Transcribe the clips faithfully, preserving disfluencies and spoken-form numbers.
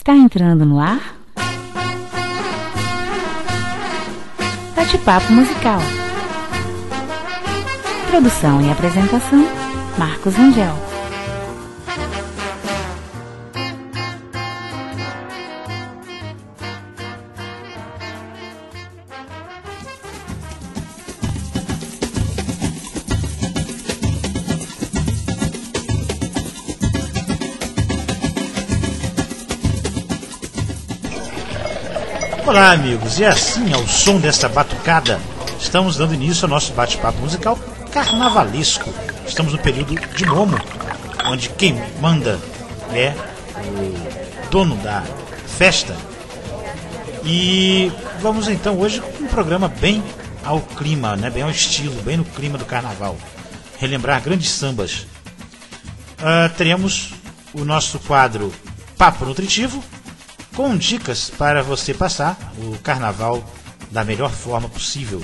Está entrando no ar Bate-Papo Musical. Produção e apresentação, Marcos Angel. Olá, amigos, e assim, ao som desta batucada, estamos dando início ao nosso bate-papo musical carnavalesco. Estamos no período de Momo, onde quem manda é o dono da festa. E vamos então hoje com um programa bem ao clima, né? Bem ao estilo, bem no clima do carnaval. Relembrar grandes sambas. Uh, teremos o nosso quadro Papo Nutritivo, com dicas para você passar o carnaval da melhor forma possível.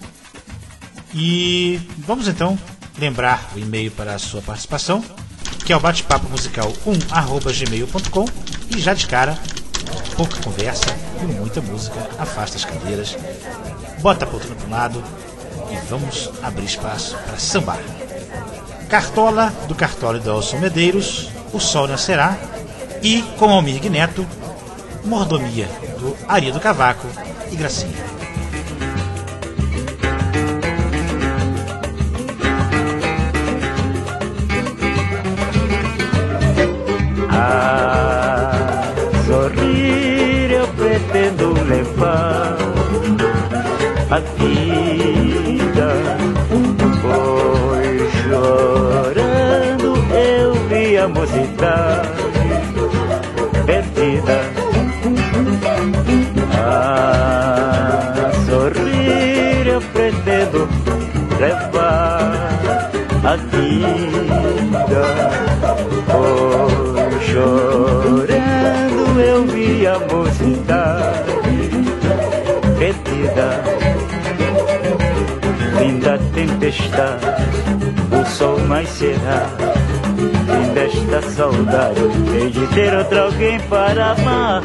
E vamos então lembrar o e-mail para a sua participação, que é o batepapo musical um arroba gmail ponto com, e já de cara, pouca conversa e muita música. Afasta as cadeiras, bota a poltrona para um lado e vamos abrir espaço para sambar. Cartola, do Cartola e do Alson Medeiros, O Sol Nascerá, e com Almir Neto, Mordomia, do Ari do Cavaco e Gracinha. A sorrir eu pretendo levar a vida, pois chorando eu vi a mocidade perdida. A sorrir eu pretendo levar a vida, pois chorando eu vi a mocidade perdida. Fim da tempestade, o sol nascerá. Fim desta saudade, hei de ter outro alguém para amar.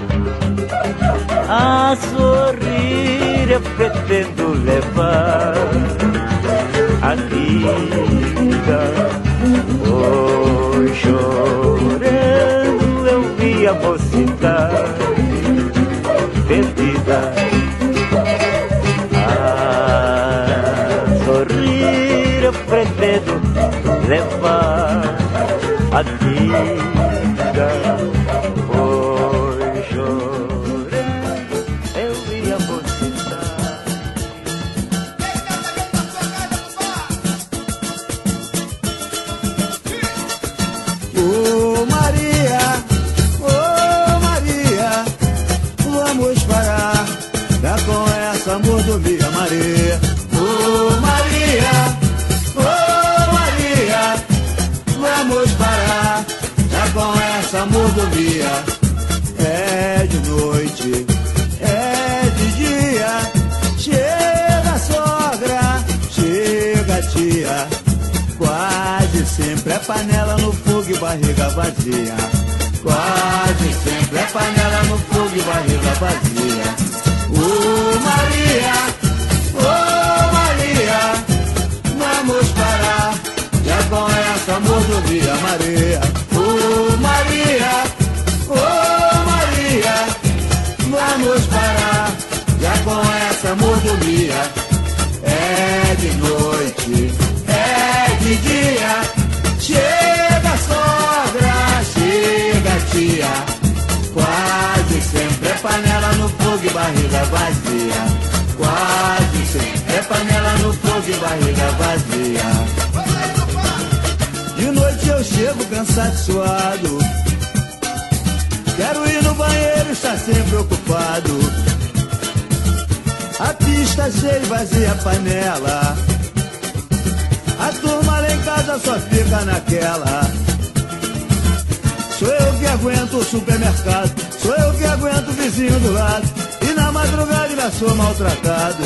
A sorrir eu pretendo levar a vida, pois chorando eu vi a mocidade perdida. A sorrir eu pretendo levar a vida, pois chorando eu vi a mocidade. Ô Maria, ô Maria, vamos parar, dá com essa mordomia, Maria. Ô Maria, ô Maria, vamos parar, já com essa mordomia. É de noite, é de dia, chega sogra, chega tia, quase sempre é panela no fogo e barriga vazia. Quase sempre é panela no fogo e barriga vazia. Ô Maria, ô Maria, vamos parar, já com essa mordomia, Maria. Ô Maria, ô Maria, vamos parar, já com essa mordomia. É de noite, é de dia, chega sogra, chega tia, quase sempre é panela no fogo e barriga vazia. Quase sempre é panela no fogo e barriga vazia. De noite eu chego cansado, suado, quero ir no banheiro, está sempre ocupado. A pista cheia e vazia a panela, a turma lá em casa só fica naquela. Sou eu que aguento o supermercado, sou eu que aguento o vizinho do lado, e na madrugada ainda sou maltratado.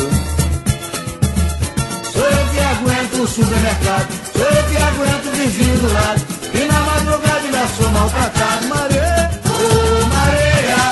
Sou eu que aguento o supermercado, sou eu que aguento o vizinho do lado, e na madrugada ainda sou maltratado. Maria, oh Maria,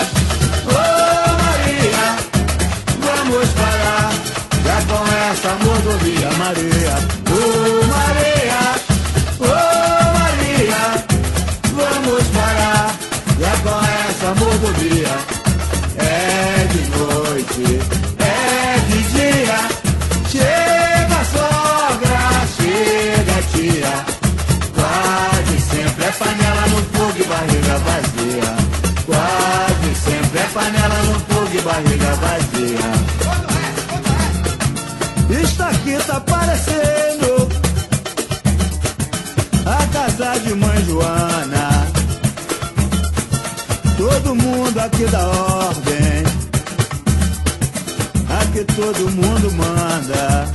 vazia. Isso aqui tá parecendo a casa de mãe Joana. Todo mundo aqui dá ordem, aqui todo mundo manda.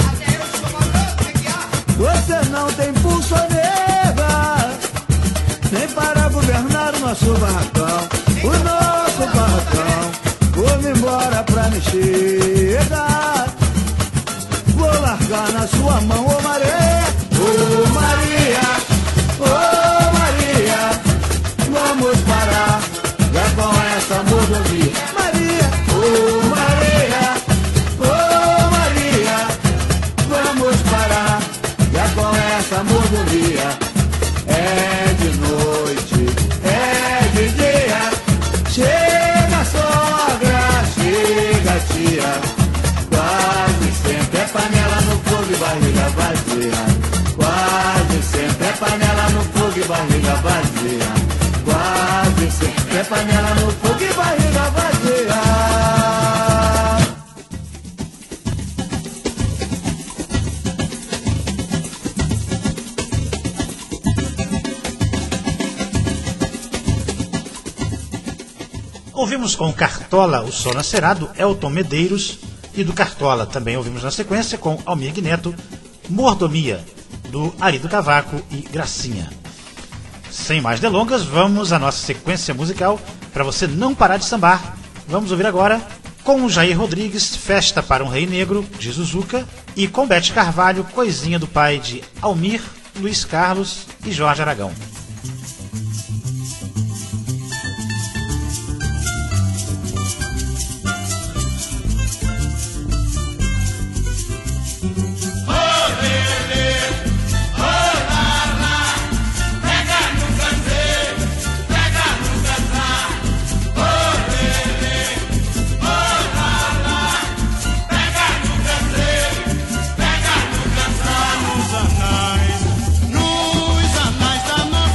Você não tem pulso, nega, nem para governar o nosso barracão, o nosso barracão. Vou-me embora pra me chegar, vou largar na sua mão, ô Maria, ô Maria, ô Maria, vamos parar já com essa mordomia. Maria, ô Maria, ô Maria, vamos parar já com essa mordomia. É de noite, é de dia, chega sogra, chega tia, quase sempre é panela no fogo e barriga vazia. Quase sempre é panela no fogo e barriga vazia. Quase sempre é panela no fogo e barriga vazia. Ouvimos com Cartola, o Sol Nascerá, do Elton Medeiros, e do Cartola também ouvimos na sequência com Almir Neto, Mordomia, do Ari do Cavaco e Gracinha. Sem mais delongas, vamos à nossa sequência musical para você não parar de sambar. Vamos ouvir agora com o Jair Rodrigues, Festa para um Rei Negro, de Zuzuca, e com Bete Carvalho, Coisinha do Pai, de Almir, Luiz Carlos e Jorge Aragão. Nos anais da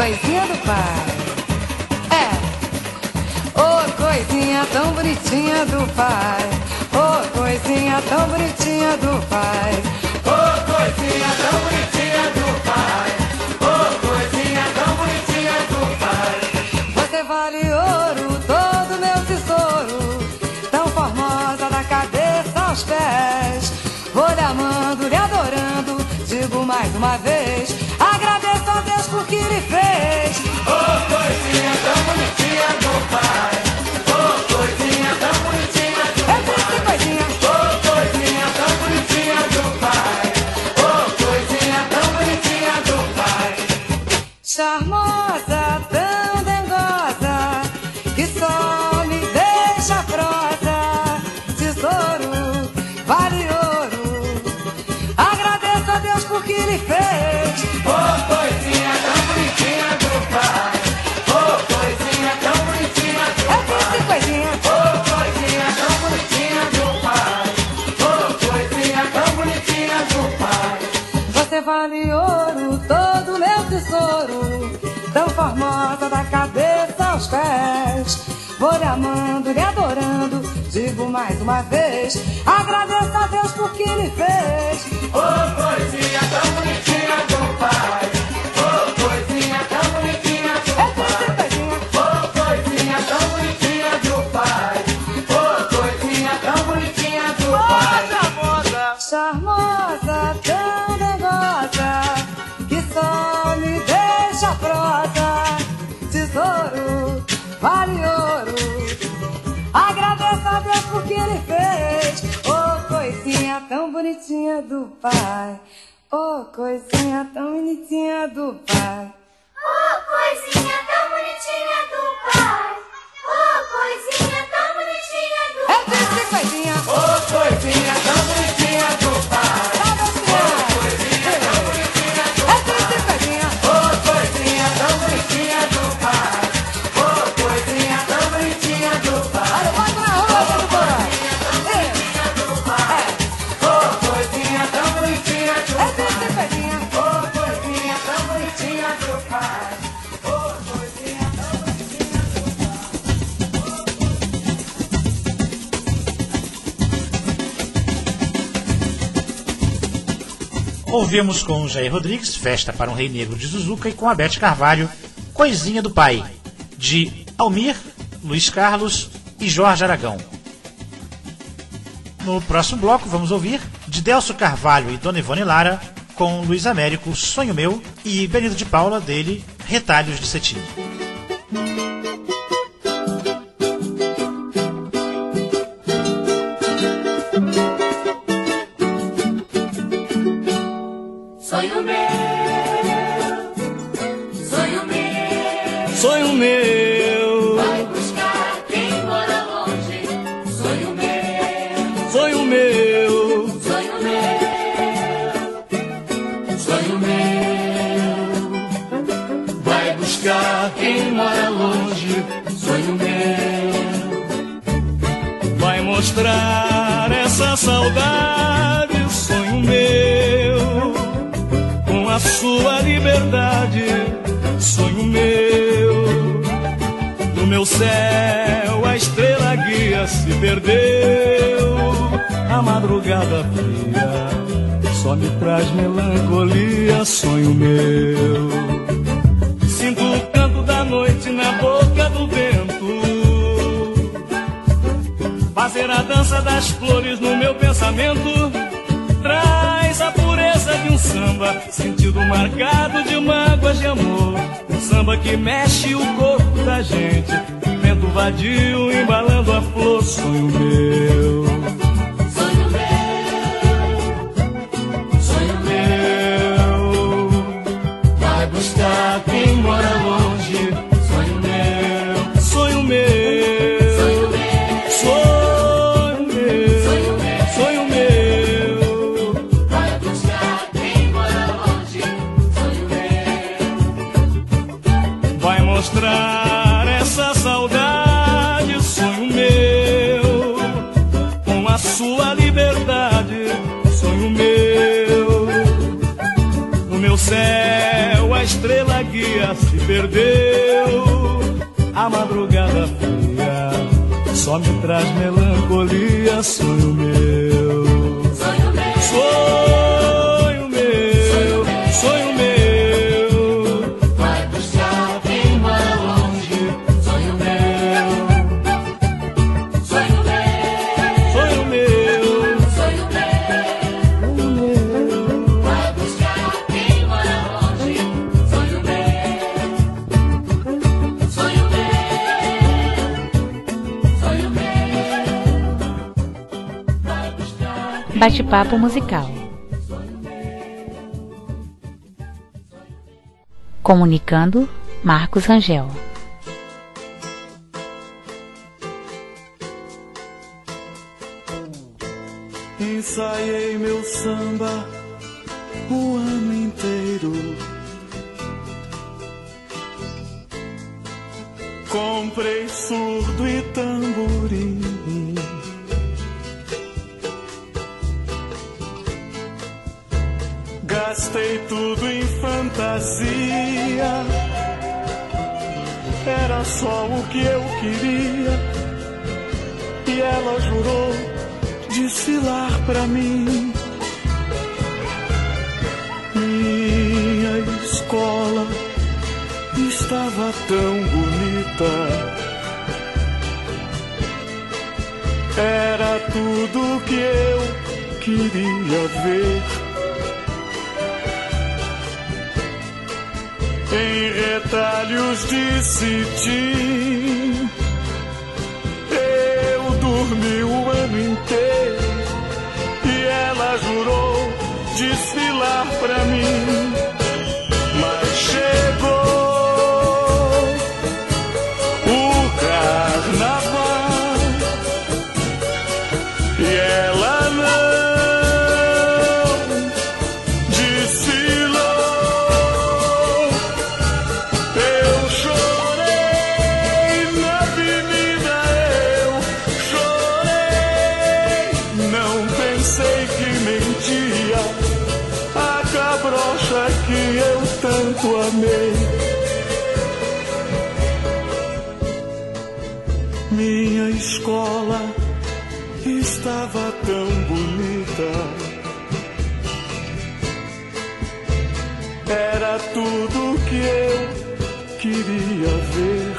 coisinha do pai. É. Oh, coisinha tão bonitinha do pai. Oh, coisinha tão bonitinha do pai. Oh, coisinha tão bonitinha do pai. Oh, coisinha tão bonitinha do pai. Você vale ouro, todo meu tesouro, tão formosa da cabeça aos pés. Vou lhe amando, lhe adorando, digo mais uma vez, agradeço a Deus por que lhe fez. Oh, coisinha tão bonitinha do pai. Oh, coisinha tão bonitinha do pai. Eu disse coisinha. Oh, coisinha tão bonitinha do pai. Oh, coisinha tão bonitinha do pai. Charmosa, tão dengosa, que só me deixa prosa. Tesouro, vale ouro, agradeço a Deus por que lhe fez. Oh, coisinha tão bonitinha do pai. Oh, coisinha tão bonitinha do pai. Eu disse coisinha. Oh, coisinha tão bonitinha do pai. Oh, coisinha tão bonitinha do pai. Você vale ouro, todo meu tesouro, tão formosa da cabeça aos pés. Vou lhe amando, lhe adorando, digo mais uma vez, agradeço a Deus por que lhe fez. Oh, coisinha tão bonitinha do pai. Oh, coisinha tão bonitinha do pai. Oh, coisinha tão bonitinha do pai. Oh, coisinha tão bonitinha do pai. Charmosa, tão dengosa, que só me deixa prosa. Tesouro, vale ouro, agradeço a Deus por que ele fez. Oh, coisinha tão bonitinha do pai. Oh, coisinha tão bonitinha do pai. Oh, coisinha tão bonitinha do pai. Oh, coisinha tão bonitinha do pai. Eu disse coisinha. Oh, coisinha tão bonitinha do pai. Oh, coisinha tão bonitinha do pai. Eu disse coisinha. Oh, coisinha tão bonitinha do pai. Oh, coisinha tão bonitinha do pai. Olha, bota na rua, do pai. Oh, coisinha tão bonitinha do pai. Eu disse coisinha. Oh, coisinha tão bonitinha do pai. Oh, coisinha tão bonitinha do pai. Ouvimos com o Jair Rodrigues, Festa para um Rei Negro de Zuzuca, e com a Beth Carvalho, Coisinha do Pai, de Almir, Luiz Carlos e Jorge Aragão. No próximo bloco vamos ouvir de Delcio Carvalho e Dona Ivone Lara, com Luiz Américo, Sonho Meu, e Benito de Paula, dele, Retalhos de Cetim. Sonho meu, sonho meu, Sonho meu, vai buscar quem mora longe. Sonho meu, sonho meu, sonho meu, sonho meu, vai buscar quem mora longe. Sonho meu, vai mostrar essa saudade, sonho meu, com a sua liberdade, sonho meu. No meu céu a estrela guia se perdeu, a madrugada fria só me traz melancolia, sonho meu. Sinto o canto da noite na boca do vento, fazer a dança das flores no meu pensamento, traz a pureza de um samba, sentido marcado de mágoas de amor. Um samba que mexe o corpo da gente, vento vadio embalando a flor, sonho meu. sonho meu, sonho Meu, vai buscar quem mora longe, sonho meu, sonho meu, sonho meu, sonho meu, sonho meu, sonho meu. vai buscar quem mora longe. Sonho meu, Vai mostrar essa saudade, sonho meu, com a perdeu. A madrugada fria só me traz melancolia. Sonho meu, Sonho meu, sonho meu, sonho meu. vai buscar quem mora longe. Sonho meu, sonho meu, Sonho meu, sonho meu, vai buscar quem mora longe. Sonho meu, sonho meu, sonho meu, vai buscar. Bate-papo musical. Comunicando, Marcos Rangel. ensaiei meu samba o ano inteiro. Comprei surdo e tamborim. Gastei tudo em fantasia. Era só o que eu queria. E ela jurou desfilar pra mim. Minha escola estava tão bonita. Era tudo que eu queria ver. Em retalhos de cetim, eu dormi o ano inteiro. E ela jurou desfilar pra mim. Mas chegou o carnaval e ela não desfilou. Eu chorei na avenida, eu chorei. Não pensei que mentia a cabrocha que eu tanto amei. Minha escola estava tão bonita. Era tudo que eu queria ver.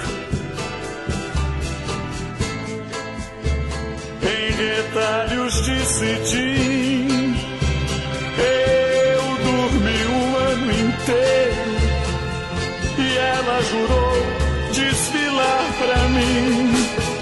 Em retalhos de cetim, eu dormi o ano inteiro. E ela jurou desfilar pra mim.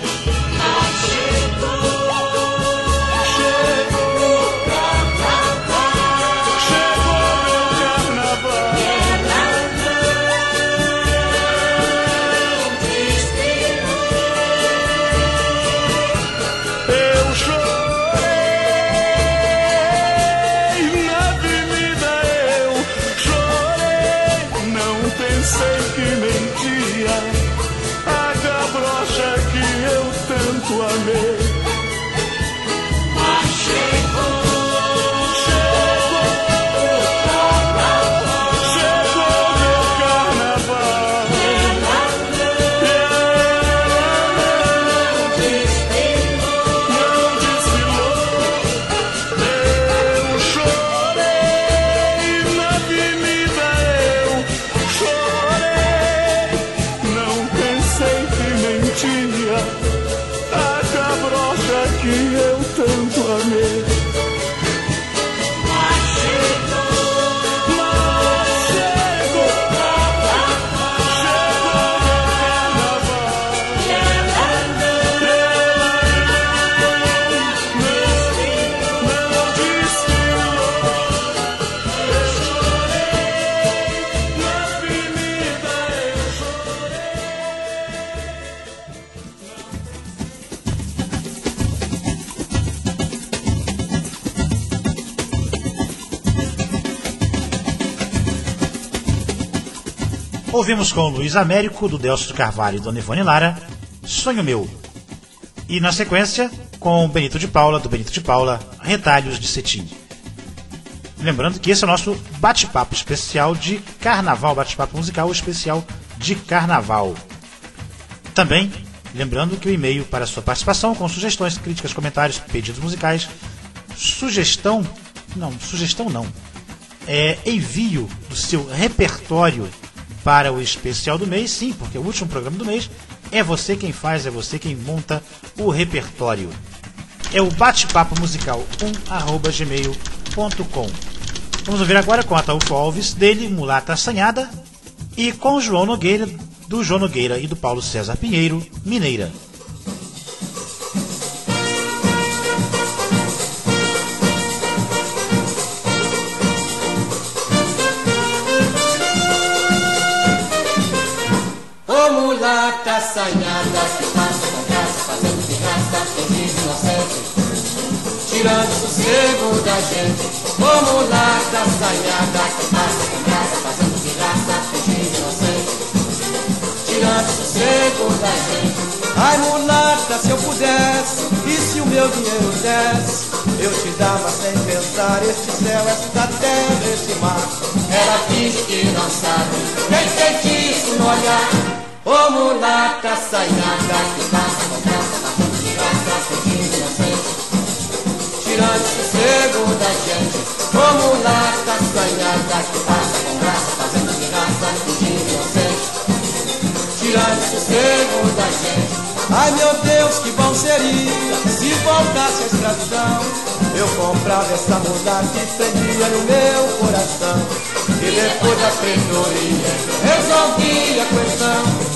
Ouvimos com o Luiz Américo, do Delcio de Carvalho e Dona Ivone Lara, Sonho Meu. E na sequência, com o Benito de Paula, do Benito de Paula, Retalhos de Cetim. Lembrando que esse é o nosso bate-papo especial de Carnaval, bate-papo musical especial de carnaval. Também, lembrando que o e-mail para sua participação com sugestões, críticas, comentários, pedidos musicais, sugestão, não, sugestão não, é envio do seu repertório para o especial do mês, sim, porque o último programa do mês é você quem faz, é você quem monta o repertório. É o bate-papo musical um arroba gmail ponto com. Vamos ouvir agora com Ataúfo Alves, dele, Mulata Assanhada, e com João Nogueira, do João Nogueira e do Paulo César Pinheiro, Mineira. Ô mulata assanhada que passa com graça, fazendo de graça, fingindo inocente, tirando o sossego da gente. Ô mulata assanhada que passa com graça, fazendo de graça, fingindo inocente, tirando o sossego da gente. Ai mulata, se eu pudesse, e se o meu dinheiro desse, eu te dava sem pensar este céu, esta terra, este mar. Ela finge que não sabe, tem feitiço no olhar. Ô mulata assanhada que passa com graça, fazendo de graça, fingindo inocente, tirando o sossego da gente. Ô mulata assanhada que passa com graça, fazendo de graça, fingindo inocente, tirando o sossego da gente. Ai meu Deus, que bom seria se voltasse a escravidão. Eu comprava essa mulata que prendia no meu coração, e depois da pretoria resolvia a questão.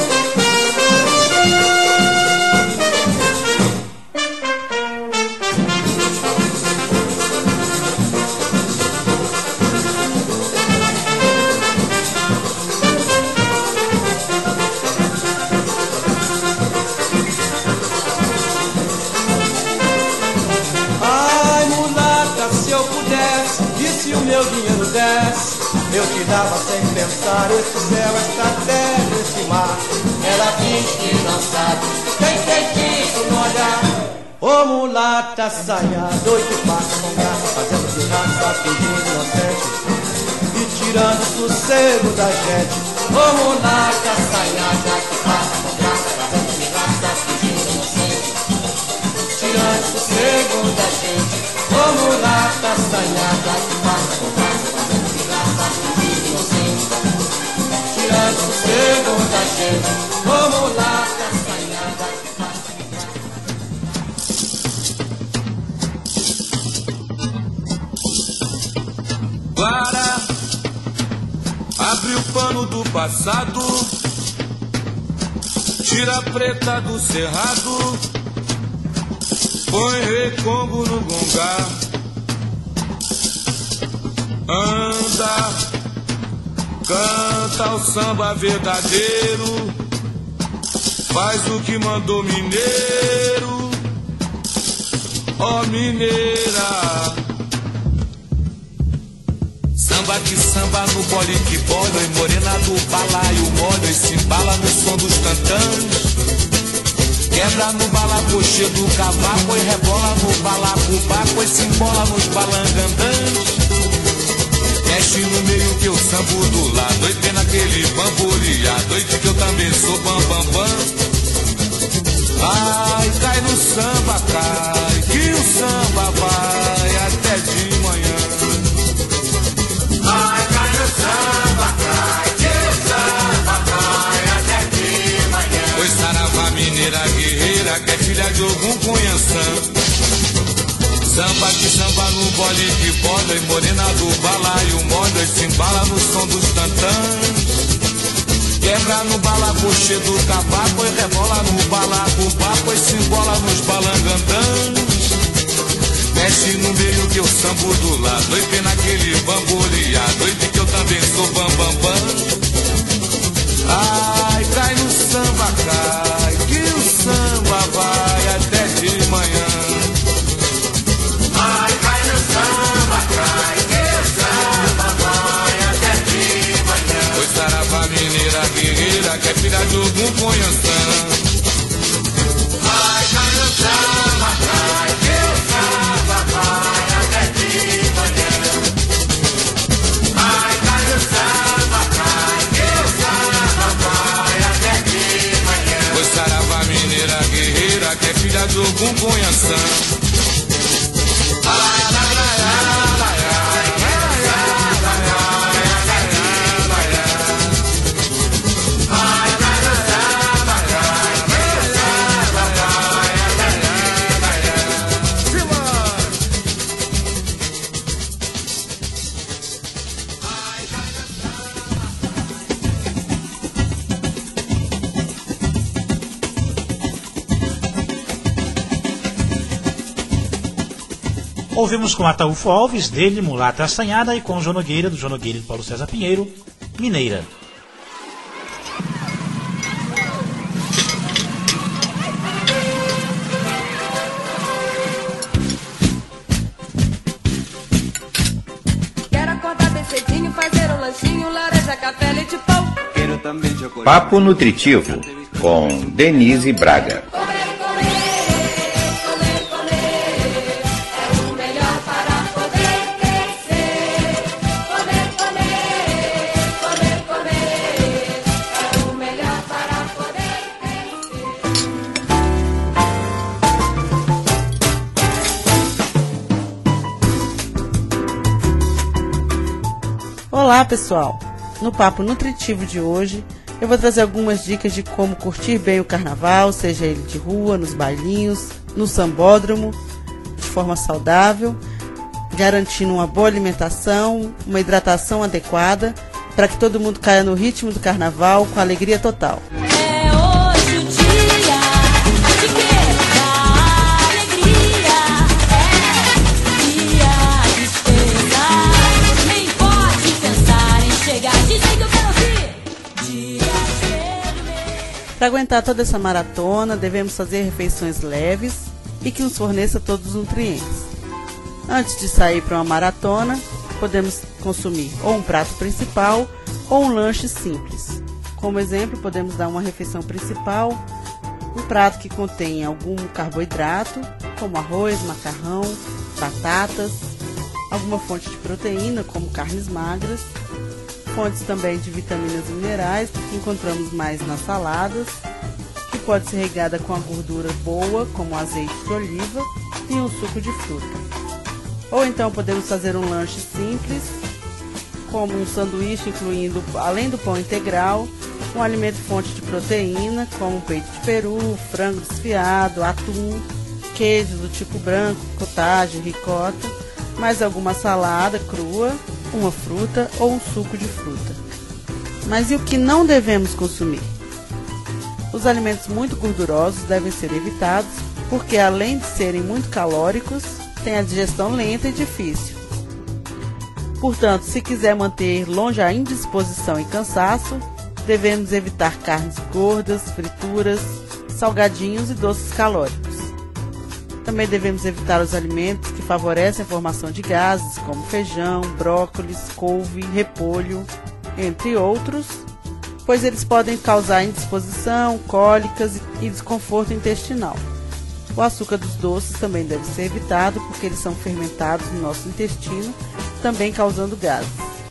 Meu dinheiro desce, eu te dava sem pensar este céu, esta terra, este mar. Ela finge que não sabe, tem feitiço no olhar. Ô mulata assanhada, oi que passa com graça, fazendo de graça, fingindo inocente e tirando o sossego da gente. Ô mulata assanhada que passa com graça, fazendo de graça, fingindo inocente, tirando o sossego da gente. Ô mulata assanhada que passa com graça, fazendo de graça, fingindo inocente, tirando o sossego da gente. Ô mulata assanhada que passa com graça. Clara, abre o pano do passado, tira a preta do cerrado, põe recongo no gongar, anda, canta o samba verdadeiro, faz o que mandou mineiro, ó mineira. Samba que samba no bole que bola, e morena do balaio molha, e se embala no som dos tantãs. Quebra no balacoche do cavaco e rebola no balacobaco e se embola nos balangandãs. Mexe no meio que eu sambo do lado, doido vem naquele bamboria, doido que eu também sou bam bam bam. Ai, cai no samba, cai, que o samba vai até de manhã. Ai, cai no samba, cai, que o samba vai até de manhã. Pois saravá mineira guerreira, que é filha de algum conheçã. Samba que samba no bole que bola, e morena do balaio molha, e se embala no som dos tantãs. Quebra no balacoche do cavaco e rebola no balacobaco e se embola nos balangandãs. Mexe no meio que eu sambo do lado, doido vem naquele bambolia, doido que eu também sou bam bam bam. Ai, cai no samba, cai, que o samba vai até de manhã. Ai, cai no samba, cai, que o samba vai até de manhã. Pois saravá mineira guerreira, que é filha de algum conheçã. Ai, cai no samba, cai, que o samba vai até de manhã. Ai, cai no samba, cai, que o samba Ouvimos com Ataúfo Alves, dele Mulata Assanhada, e com João Nogueira, do João Nogueira e do Paulo César Pinheiro, Mineira. Quero acordar bem cedinho, fazer um lanchinho, laranja, café, leite, pão. Quero também chocolate. Papo Nutritivo, com Denise Braga. Comer, comer, comer, comer, é o melhor para poder crescer. Comer, comer, comer, comer, é o melhor para poder crescer. Olá, pessoal! No Papo Nutritivo de hoje, eu vou trazer algumas dicas de como curtir bem o carnaval, seja ele de rua, nos bailinhos, no sambódromo, de forma saudável, garantindo uma boa alimentação, uma hidratação adequada, para que todo mundo caia no ritmo do carnaval com alegria total. É hoje o dia de quebrar alegria, é dia de esperar, nem pode pensar em chegar, dizem que eu quero ouvir. Para aguentar toda essa maratona, devemos fazer refeições leves e que nos forneça todos os nutrientes. Antes de sair para uma maratona, podemos consumir ou um prato principal ou um lanche simples. Como exemplo, podemos dar uma refeição principal, um prato que contém algum carboidrato, como arroz, macarrão, batatas, alguma fonte de proteína, como carnes magras, fontes também de vitaminas e minerais, que encontramos mais nas saladas, que pode ser regada com a gordura boa, como azeite de oliva, e um suco de fruta. Ou então podemos fazer um lanche simples, como um sanduíche incluindo, além do pão integral, um alimento fonte de proteína, como peito de peru, frango desfiado, atum, queijo do tipo branco, cottage, ricota, mais alguma salada crua, uma fruta ou um suco de fruta. Mas e o que não devemos consumir? Os alimentos muito gordurosos devem ser evitados, porque além de serem muito calóricos, têm a digestão lenta e difícil. Portanto, se quiser manter longe a indisposição e cansaço, devemos evitar carnes gordas, frituras, salgadinhos e doces calóricos. Também devemos evitar os alimentos que favorecem a formação de gases, como feijão, brócolis, couve, repolho, entre outros, pois eles podem causar indisposição, cólicas e desconforto intestinal. O açúcar dos doces também deve ser evitado, porque eles são fermentados no nosso intestino, também causando gases.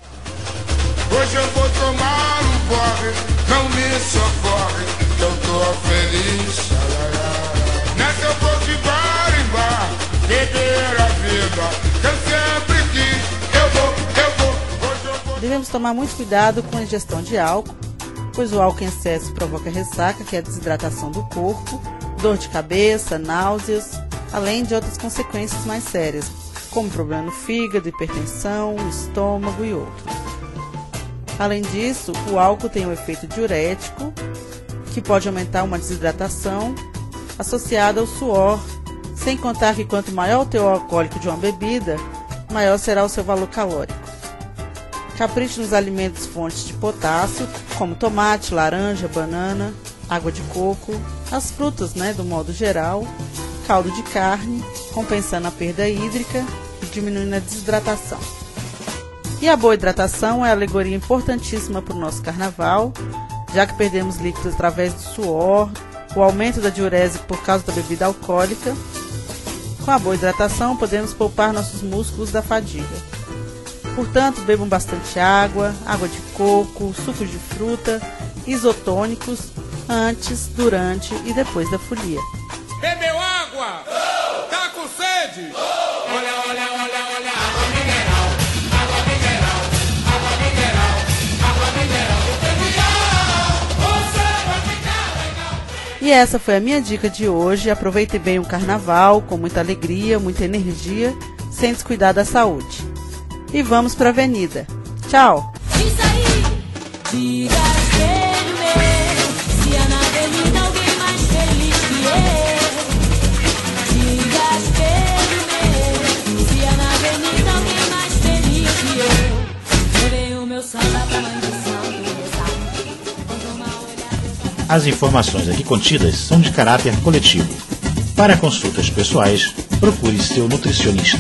Hoje eu vou tomar um porre, não me socorre, eu tô feliz. Nessa eu vou de bar em bar, beber a vida, eu sempre quis, eu vou, eu vou, hoje eu vou. Devemos tomar muito cuidado com a ingestão de álcool, pois o álcool em excesso provoca ressaca, que é a desidratação do corpo, dor de cabeça, náuseas, além de outras consequências mais sérias, como problema no fígado, hipertensão, estômago e outros. Além disso, o álcool tem um efeito diurético, que pode aumentar uma desidratação associada ao suor, sem contar que quanto maior o teor alcoólico de uma bebida, maior será o seu valor calórico. Capriche nos alimentos fontes de potássio, como tomate, laranja, banana, água de coco, as frutas, né, do modo geral, caldo de carne, compensando a perda hídrica e diminuindo a desidratação. E a boa hidratação é a alegoria importantíssima para o nosso carnaval, já que perdemos líquidos através do suor, o aumento da diurese por causa da bebida alcoólica. Com a boa hidratação, podemos poupar nossos músculos da fadiga. Portanto, bebam bastante água, água de coco, sucos de fruta, isotônicos, antes, durante e depois da folia. Bebeu água? Oh! Tá com sede? Oh! Olha, olha, olha, olha, água mineral, água mineral, água mineral, água mineral do Pebial, você vai ficar legal. E essa foi a minha dica de hoje. Aproveite bem o carnaval, com muita alegria, muita energia, sem descuidar da saúde. E vamos pra avenida. Tchau! Diz aí, diga espelho meu, se há na avenida alguém mais feliz que eu. Diga espelho meu, se As informações aqui contidas são de caráter coletivo. Para consultas pessoais, procure seu nutricionista.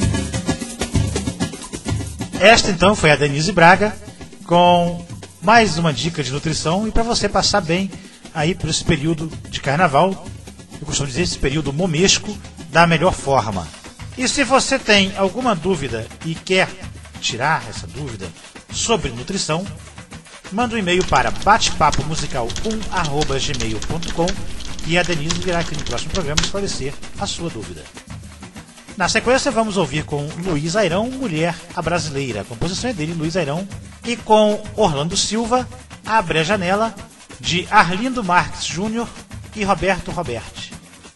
Esta então foi a Denise Braga com mais uma dica de nutrição e para você passar bem aí por esse período de carnaval, eu costumo dizer esse período momesco, da melhor forma. E se você tem alguma dúvida e quer tirar essa dúvida sobre nutrição, manda um e-mail para bate papo musical um arroba gmail ponto com e a Denise virá aqui no próximo programa esclarecer a sua dúvida. Na sequência vamos ouvir com Luiz Airão, Mulher a Brasileira. A composição é dele, Luiz Airão, e com Orlando Silva, Abre a Janela, de Arlindo Marques Júnior e Roberto Roberti.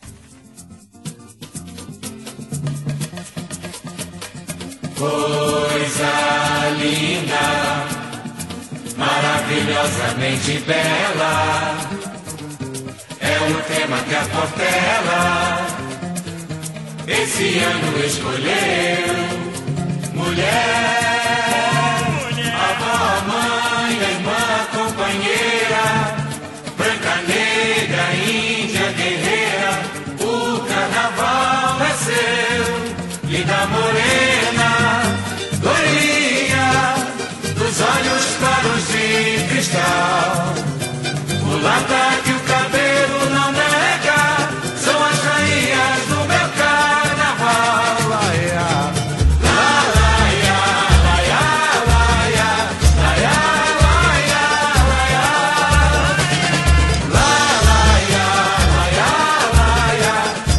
Coisa linda, maravilhosamente bela, é o tema que a Portela esse ano escolheu. Mulher, avó, a mãe, a irmã, a companheira, branca, negra, índia, guerreira, o carnaval é seu. Linda morena, loirinha, dos olhos claros de cristal, mulata que o cabelo não nega, são as rainhas do meu carnaval. Laia, laia, laia, laia, laia, laia, laia, laia, laia,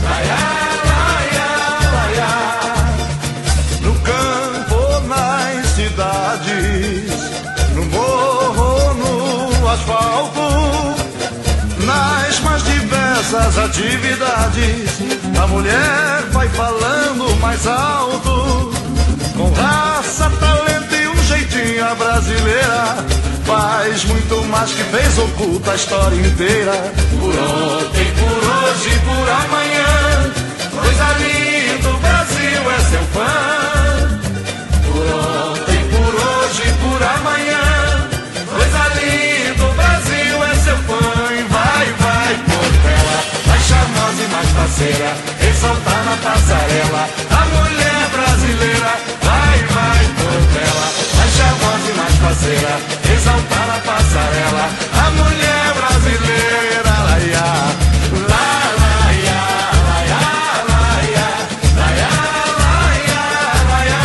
laia, laia. No campo, nas cidades, no morro, no asfalto, nas mais diversas atividades, a mulher vai falando mais alto, com raça, talento e um jeitinho a brasileira, faz muito mais que fez, oculta a história inteira. Por ontem, por hoje, por amanhã, coisa linda, o Brasil é seu fã. Por ontem, por hoje, por amanhã, coisa linda, o Brasil é seu fã. E vai, vai, Portela, mais charmosa e mais parceira, exaltar na passarela a mulher brasileira. Vai, vai, Portela, mais charmosa e mais parceira, exaltar na passarela a mulher brasileira. Laia, la, laia, laia, laia, laia, laia, laia,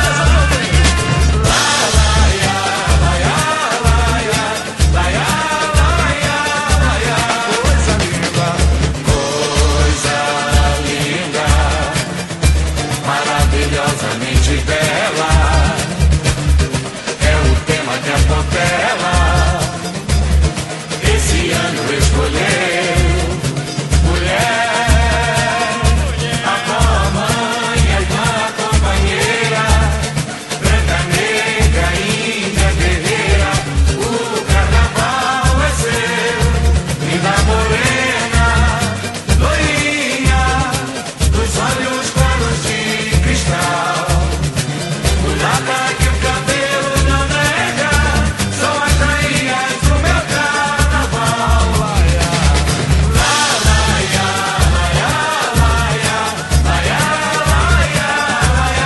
la, laia, laia, laia, laia, laia, laia. Coisa linda, coisa linda, maravilhosamente bela, é o tema que a Portela esse ano escolheu. Mulher, avó, a mãe, a irmã, a companheira, branca, negra, índia, guerreira, o carnaval é seu. Linda morena, loirinha, dos olhos claros de cristal, mulata que o cabelo não nega, são as rainhas do meu carnaval. Laia, la, laia, laia, laia, laia, laia, laia,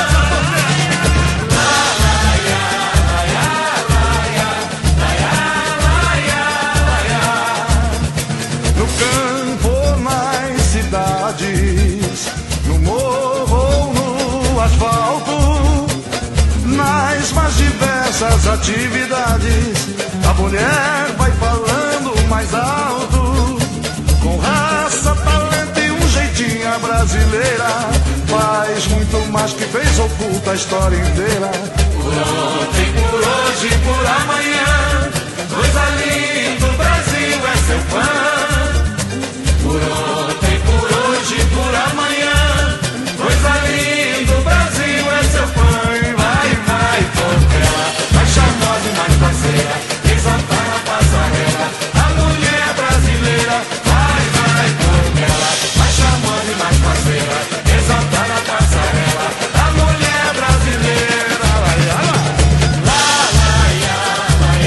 la, laia, laia, laia, laia, laia. No campo, nas cidades, no morro ou no asfalto, nas mais diversas atividades, a mulher vai falando mais alto, com raça, talento e um jeitinho a brasileira, faz muito mais que fez, oculta a história inteira. Por ontem, por hoje, por amanhã, coisa linda, o Brasil é seu fã. Por ontem, por hoje, por amanhã, coisa linda, o Brasil é seu fã. E vai, vai, Portela, mais charmosa e mais parceira, exaltar na passarela a mulher brasileira. Vai, vai, Portela, mais charmosa e mais parceira, exaltar na passarela a mulher brasileira. Laia, la, laia, laia,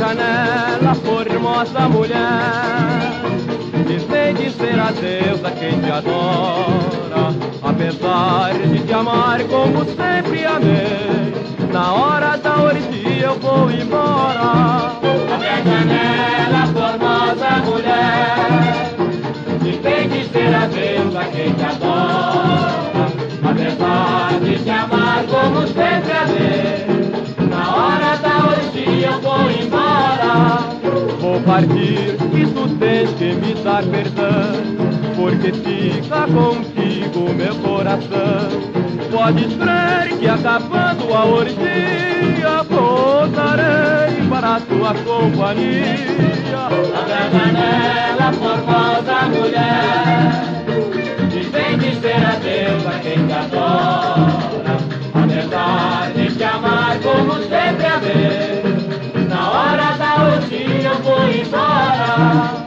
janela, formosa mulher, e vem dizer adeus a quem te adora, apesar de te amar como sempre amei. Na hora da orgia eu vou embora. Abre a janela, formosa mulher, e vem dizer adeus a quem te adora, apesar de te amar como sempre amei. Na hora da orgia eu vou embora. Vou partir e tu tens que me dar perdão, porque fica contigo meu coração. Podes crer que acabando a orgia voltarei para a tua companhia. Abre a janela, formosa mulher, e vem dizer adeus a quem te adora, apesar de te amar como sempre amei. Na hora da orgia eu vou embora.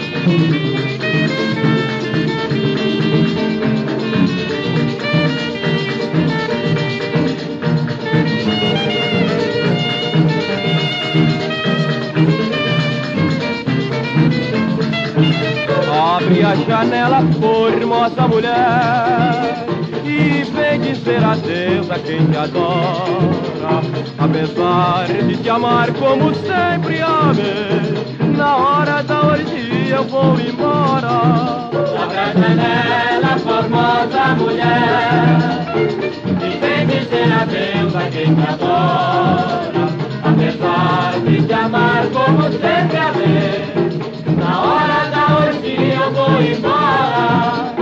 Abre a janela, formosa mulher, e vem dizer adeus a quem te adora, apesar de te amar como sempre amei. Na hora da orgia eu vou embora. Abre a janela, formosa mulher, e vem dizer adeus a quem te adora, apesar de te amar como sempre amei. Na hora da orgia eu vou embora.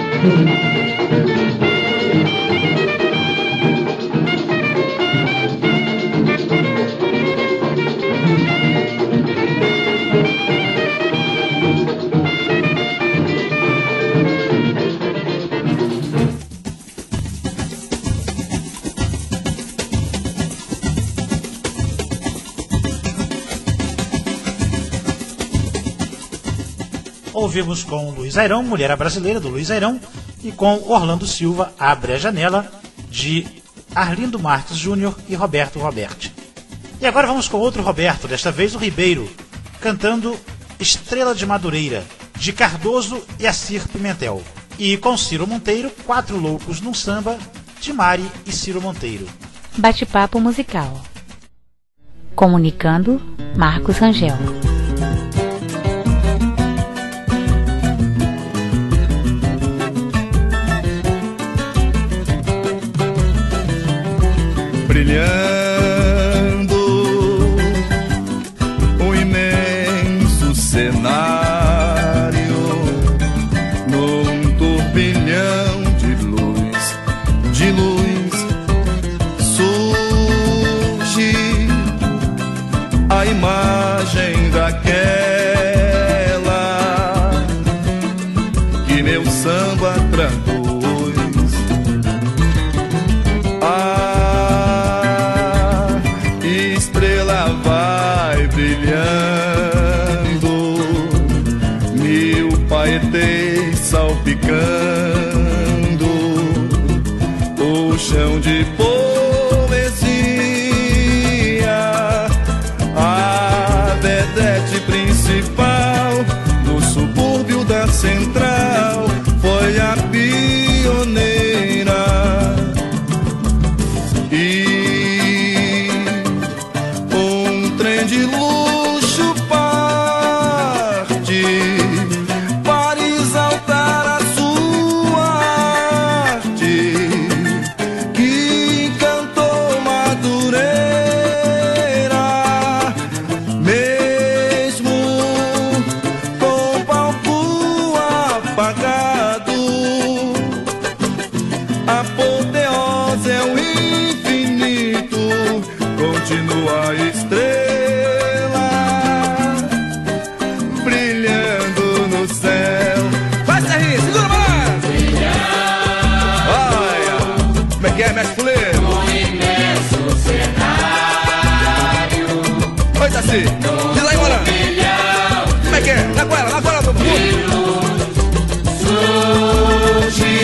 Ouvimos com Luiz Airão, Mulher Brasileira, do Luiz Airão, e com Orlando Silva, Abre a Janela, de Arlindo Marques Júnior e Roberto Roberti. E agora vamos com outro Roberto, desta vez o Ribeiro, cantando Estrela de Madureira, de Cardoso e Assir Pimentel. E com Ciro Monteiro, Quatro Loucos num Samba, de Mari e Ciro Monteiro. Bate-papo musical. Comunicando, Marcos Rangel. Brilhando um imenso cenário, num turbilhão de luz, de luz, surge a imagem daquela que meu samba traduz. Vai brilhando, mil paetês salpicando o chão de poesia. A vedete principal no subúrbio da Central foi a pioneira. E de luxo parte para exaltar a sua arte, que encantou Madureira, mesmo com o palco apagado. A apoteose é o infinito, continua a estrela mexe fuleiro. Um imenso cenário. Oi, Tassi. Diz aí, Morão. Como é que é? Na goela, na goela do mundo. Surge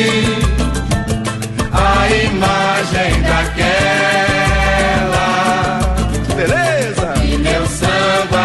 a imagem daquela. Beleza? E meu samba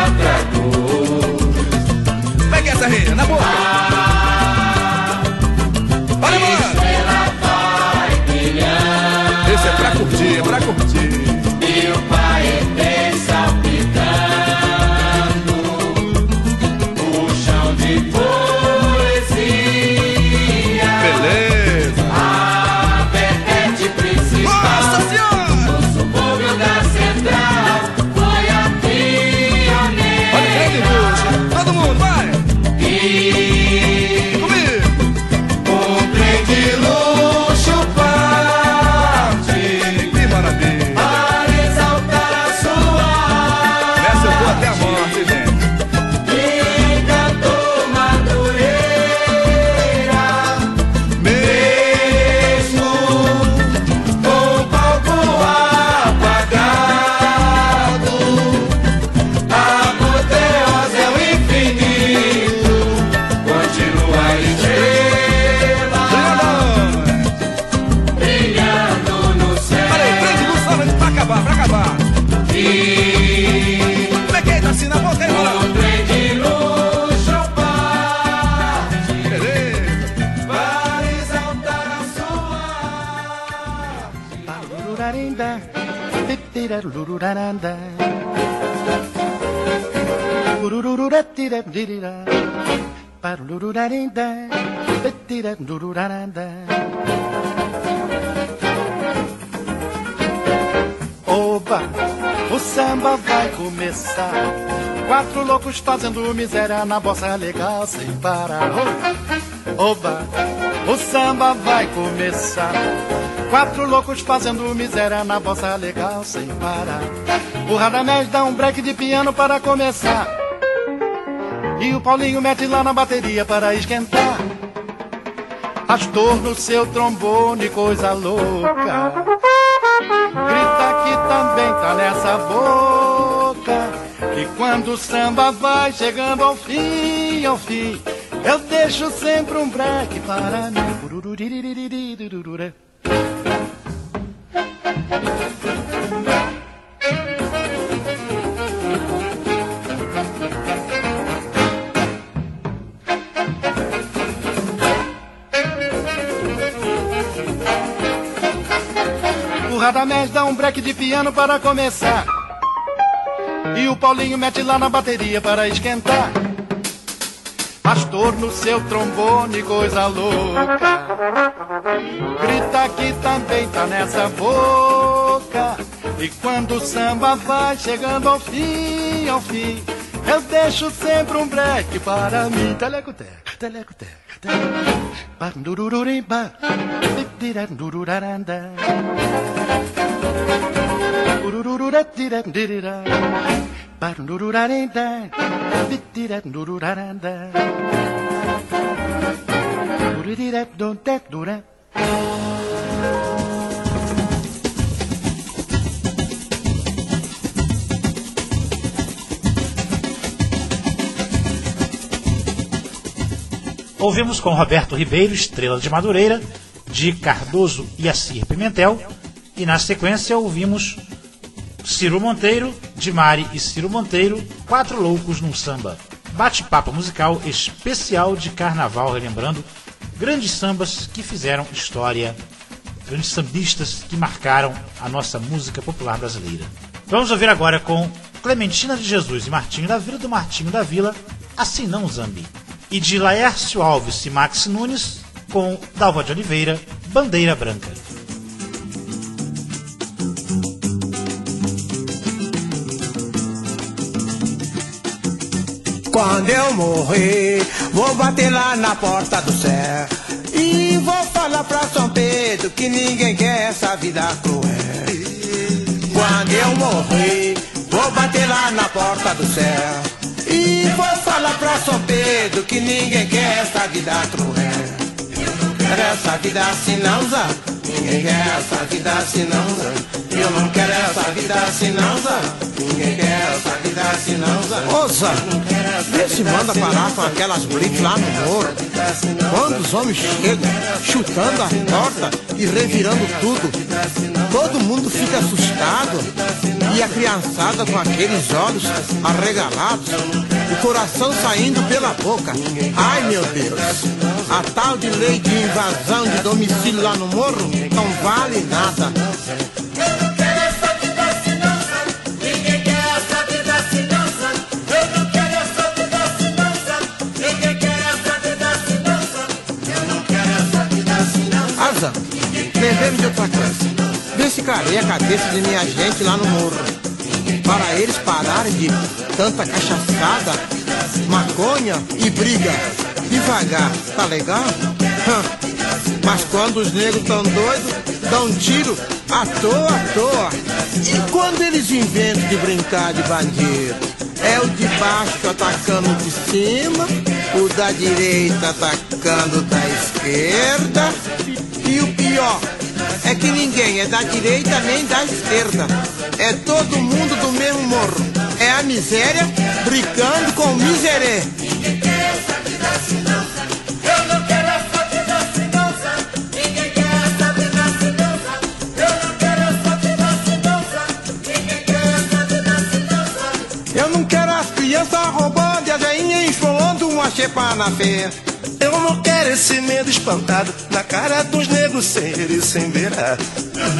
lururaranda, titira lururaranda, lurururatira dirira, para lururarinda, titira lururaranda. Oba, o samba vai começar. Quatro loucos fazendo miséria na bossa legal sem parar. Oba, o samba vai começar. Quatro loucos fazendo miséria na bossa legal sem parar. O Radamés dá um break de piano para começar. E o Paulinho mete lá na bateria para esquentar. Astor no seu trombone, coisa louca. Grita que também tá nessa boca. E quando o samba vai chegando ao fim, ao fim, eu deixo sempre um break para mim. O Radamés dá um break de piano para começar. E o Paulinho mete lá na bateria para esquentar. Astor no seu trombone, coisa louca. Grita que também tá nessa boca. E quando o samba vai chegando ao fim, ao fim, eu deixo sempre um break para mim. Telecoteca, telecoteca, telecoteca. Ouvimos com Roberto Ribeiro, Estrela de Madureira, de Cardoso e Assir Pimentel, e na sequência ouvimos Ciro Monteiro, de Mari e Ciro Monteiro, Quatro Loucos num Samba. Bate-papo musical especial de carnaval, relembrando grandes sambas que fizeram história, grandes sambistas que marcaram a nossa música popular brasileira. Vamos ouvir agora com Clementina de Jesus e Martinho da Vila, do Martinho da Vila, Assim Não Zambi. E de Laércio Alves e Max Nunes, com Dalva de Oliveira, Bandeira Branca. Quando eu morrer, vou bater lá na porta do céu e vou falar pra São Pedro que ninguém quer essa vida cruel. Quando eu morrer, vou bater lá na porta do céu e vou falar pra São Pedro que ninguém quer essa vida cruel. Quero essa vida assim não, Zé. Ninguém quer essa vida assim não, Zé. Eu não quero essa vida assim não, Zé. Ninguém quer essa vida assim não, Zé. Ô Zé, vê se manda parar com aquelas blitz lá no morro. Quando os homens chegam chutando a porta e revirando tudo, todo mundo fica assustado. E a criançada com aqueles olhos arregalados, o coração saindo pela boca. Ai meu Deus, a tal de lei de invasão de domicílio lá no morro não vale nada. Asa, lembrei-me de outra coisa. Descarei a cabeça de minha gente lá no morro, para eles pararem de tanta cachaçada, maconha e briga. Devagar, tá legal? Mas quando os negros tão doidos, dão um tiro à toa, à toa. E quando eles inventam de brincar de bandido, é o de baixo atacando de cima, o da direita atacando da esquerda. E o pior é que ninguém é da direita nem da esquerda. É todo mundo do mesmo morro. É a miséria brigando com o miserê. Eu não quero as crianças roubando e a veinha enfolando uma xepa na feira. Eu não quero esse medo espantado na cara dos negros sem ver e sem beirar. Eu não quero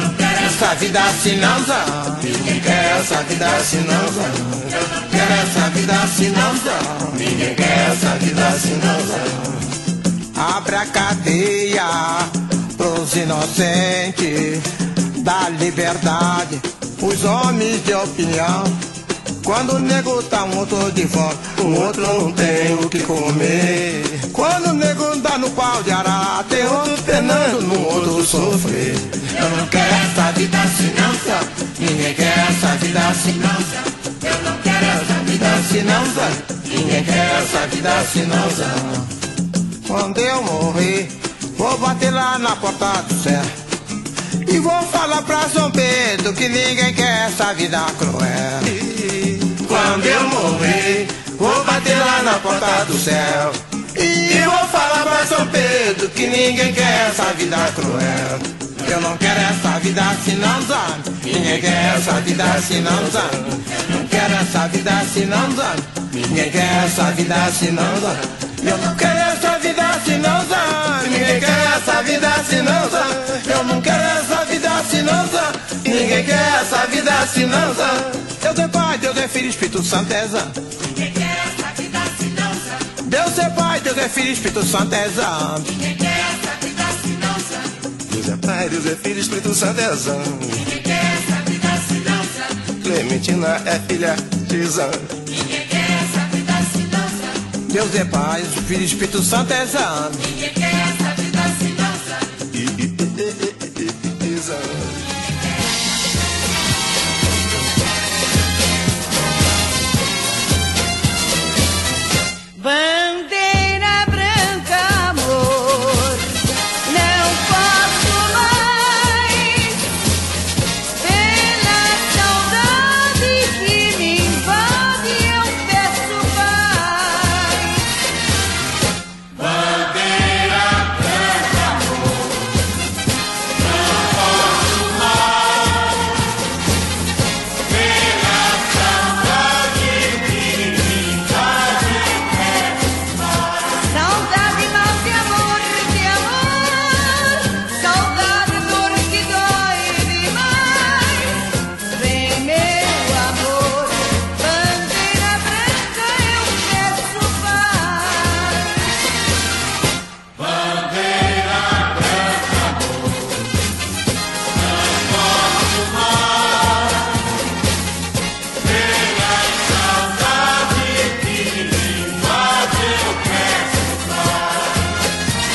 essa vida assim não, Zé. Ninguém quer essa vida assim não, Zé. Eu não quero essa vida assim não, Zé. Ninguém quer essa vida assim não, Zé. Abre a cadeia pros inocentes, dá liberdade os homens de opinião. Quando o nego tá um outro de fome, o outro não tem o que comer. Quando o nego dá no pau de arara, tem outro penando, no outro sofrer. Eu não quero essa vida assim não, Zé. Ninguém quer essa vida assim não, Zé. Eu não quero essa vida assim não, Zé. Ninguém quer essa vida assim não, Zé. Quando eu morrer, vou bater lá na porta do céu e vou falar pra São Pedro que ninguém quer essa vida cruel. Quando eu morrer, vou bater lá na porta do céu e vou falar pra São Pedro que ninguém quer essa vida cruel. Eu não quero essa vida assim não, Zé. Ninguém quer essa vida assim não, Zé. Não quero essa vida assim não, Zé. Ninguém quer essa vida assim não, Zé. Eu não quero essa vida assim não, Zé. Ninguém quer essa vida assim não, Zé. Eu não quero essa vida assim não, Zé. Ninguém quer essa vida assim não, Zé. Deus é Pai, Deus é Filho, Espírito Santo é Zé. Ninguém quer essa vida assim não, Zé. Deus é Pai, Deus é Filho, Espírito Santo é Zé. Ninguém quer essa vida assim não, Zé. Deus é Pai, Deus é Filho, Espírito Santo é Zé. Ninguém quer essa vida assim não, Zé. Clementina é filha de Zé. Ninguém quer essa vida assim não, Zé. Deus é Pai, Filho, Espírito Santo é Zé. Ninguém quer essa vida assim não, Zé. Zé. Bandeira branca, amor, não posso mais. Pela saudade que me invade, eu peço paz. Bandeira branca, amor, não posso mais. Pela saudade que me invade. Saudade, mal de amor, de amor, saudade, dor que dói demais. Vem, meu amor, bandeira branca, eu peço paz. Bandeira branca, amor, não posso mais. Pela saudade que me invade, eu peço paz.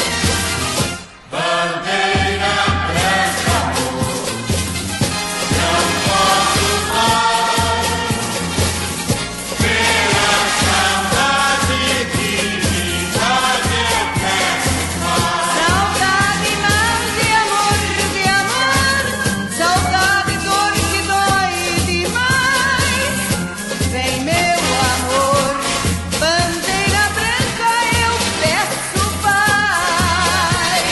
Bandeira branca, amor, não posso mais. Pela saudade que me invade, eu peço paz. Saudade, mal de amor, de amor, saudade, dor que dói demais. Vem, meu amor, bandeira branca, eu peço paz.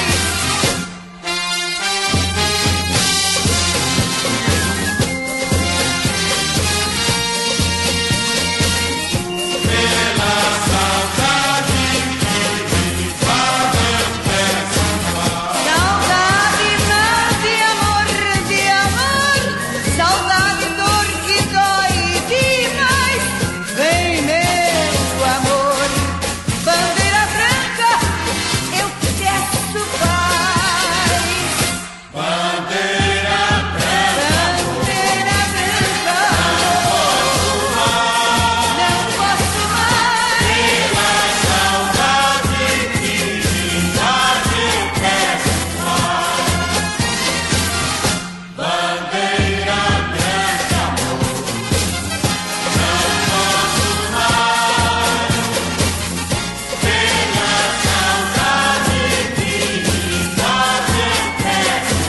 Pela saudade que me invade, eu peço paz. Saudade, mal de amor, de amor, saudade, dor que dói demais. Vem, meu amor, bandeira branca, eu peço paz. Bandeira branca, Bandeira branca, não posso mais. pela saudade que me invade, eu peço paz. Bandeira branca, amor, não posso mais. Pela saudade que me invade, eu peço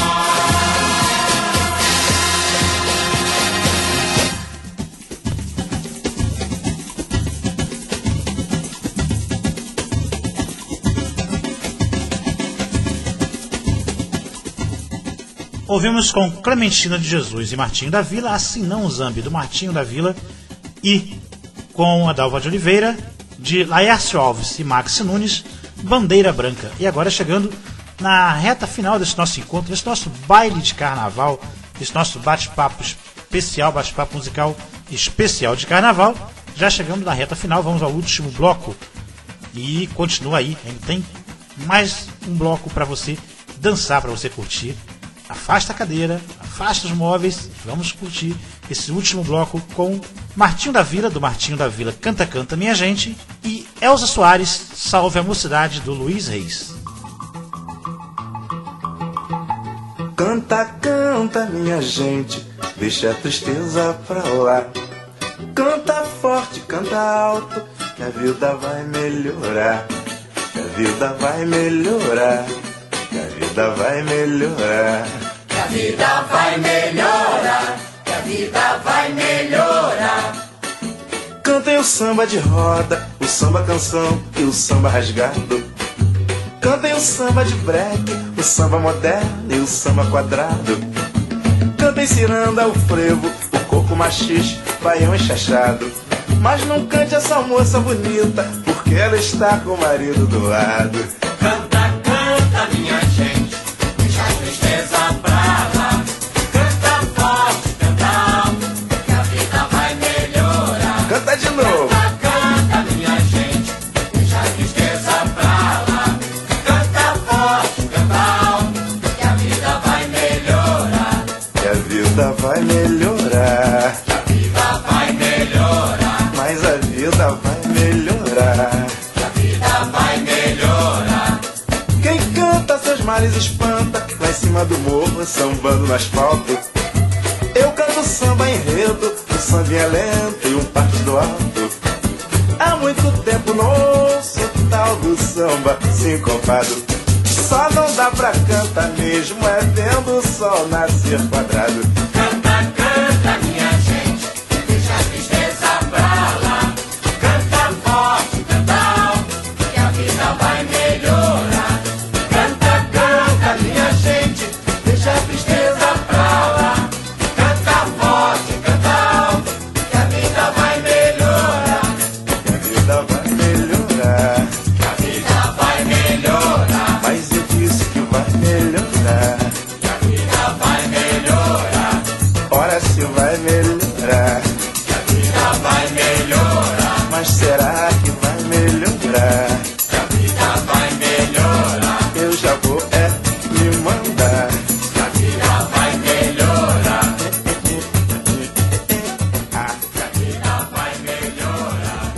Ouvimos com Clementina de Jesus e Martinho da Vila, Assim Não Zambi, do Martinho da Vila, e com a Dalva de Oliveira, de Laércio Alves e Maxi Nunes, Bandeira Branca. E agora chegando na reta final desse nosso encontro, desse nosso baile de carnaval, desse nosso bate-papo especial, bate-papo musical especial de carnaval. Já chegamos na reta final, vamos ao último bloco e continua aí, ainda tem mais um bloco para você dançar, para você curtir. Afasta a cadeira, afasta os móveis, vamos curtir esse último bloco com Martinho da Vila, do Martinho da Vila, Canta Canta Minha Gente, e Elza Soares, Salve a Mocidade, do Luiz Reis. Canta, canta, minha gente, deixa a tristeza pra lá. Canta forte, canta alto, que a vida vai melhorar. Que a vida vai melhorar. Que a vida vai melhorar. Que a vida vai melhorar. Que a vida vai melhorar. Cantem o samba de roda, o samba canção e o samba rasgado. Cantem o samba de break, o samba moderno e o samba quadrado. Cantem ciranda, o frevo, o coco machixe, baião enxachado. Mas não cante essa moça bonita, porque ela está com o marido do lado. Canta, canta, minha gente, deixa a tristeza pra lá. Canta forte, canta alto, que a vida vai melhorar. Canta de novo. Canta, canta, minha gente, deixa a tristeza pra lá. Canta forte, canta alto, que a vida vai melhorar. Que a vida vai melhorar. Que a vida vai melhorar. Mas a vida vai melhorar. Que a vida vai melhorar. Quem canta seus males espanta, lá em cima do morro, sambando no asfalto. Eu canto samba enredo, um sambinha lento e um partido alto. Há muito tempo não ouço o tal do samba sincopado. Só não dá pra cantar mesmo, é vendo o sol nascer quadrado. Canta, canta, minha gente, deixa a tristeza pra lá. Canta forte, canta alto, que a vida vai melhorar. Canta, canta, minha gente, deixa a tristeza pra lá. Canta forte, canta alto, que a vida vai melhorar. Que a vida vai melhorar. Que a vida vai melhorar. Mas eu disse que vai melhorar. Que a vida vai melhorar. Ora se vai melhorar. Que a vida vai melhorar. Mas será que vai melhorar? Que a vida vai melhorar. Eu já vou é me mandar. Que a vida vai melhorar. Ah, Que a vida vai melhorar.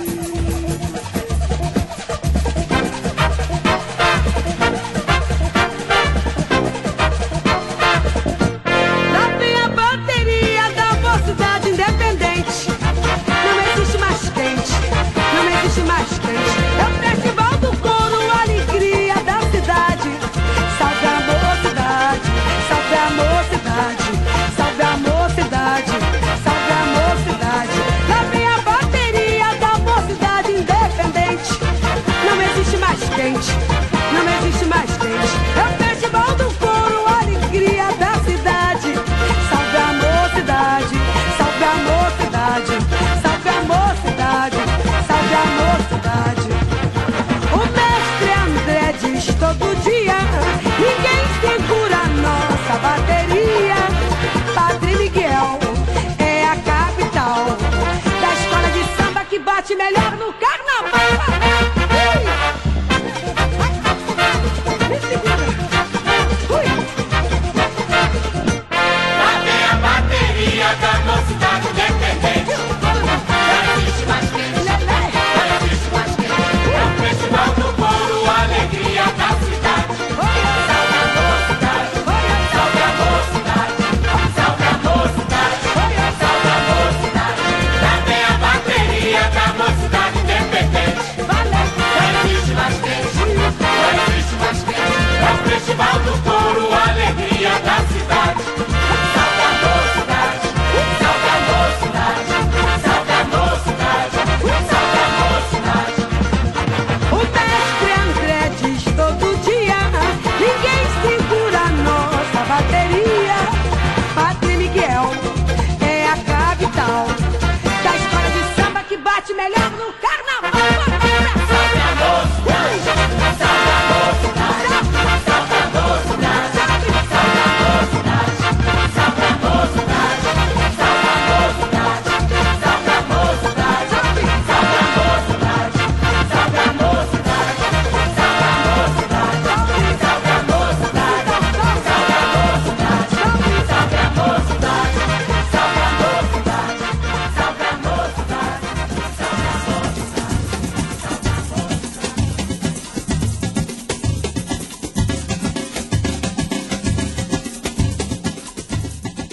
Lá vem a bateria da mocidade independente. Não existe mais quente, não existe mais quente. É o festival do couro, a alegria da cidade. Salve a mocidade, salve a mocidade, salve a mocidade, salve a mocidade. Lá vem a bateria da mocidade independente. Não existe mais quente, não existe mais quente. É o festival do couro, a alegria da cidade. Salve a mocidade, salve a mocidade, salve a mocidade, salve a mocidade. O mestre André diz todo dia: ninguém segura a nossa bateria. Padre Miguel é a capital da escola de samba que bate melhor no carnaval. Me segura. Ui. Lá vem a bateria da mocidade independente. Não existe mais quente, não existe mais quente. É o festival do couro, a alegria da cidade. Salve a mocidade, salve a mocidade, salve a mocidade, salve a mocidade. Lá vem a bateria da mocidade independente.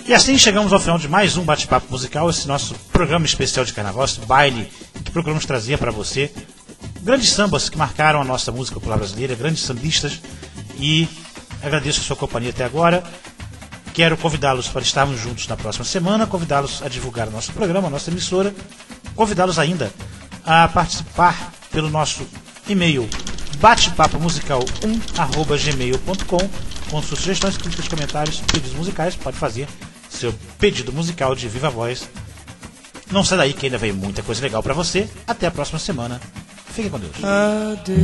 E assim chegamos ao final de mais um Bate-Papo Musical, esse nosso programa especial de carnaval, esse baile que procuramos trazer para você grandes sambas que marcaram a nossa música popular brasileira, grandes sambistas, e agradeço a sua companhia até agora. Quero convidá-los para estarmos juntos na próxima semana, convidá-los a divulgar o nosso programa, a nossa emissora, convidá-los ainda a participar pelo nosso e-mail batepapomusical um arroba gmail ponto com com suas sugestões, críticas, comentários, pedidos musicais. Pode fazer seu pedido musical de viva voz. Não sai daí que ainda vem muita coisa legal para você. Até a próxima semana. Fique com Deus. Adeus,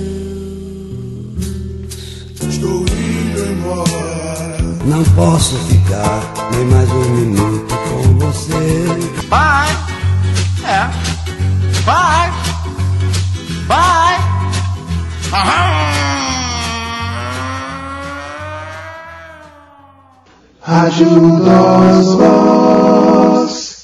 estou indo embora. Não posso ficar nem mais um minuto com você. Bye! É. Bye! Bye! Ajuda os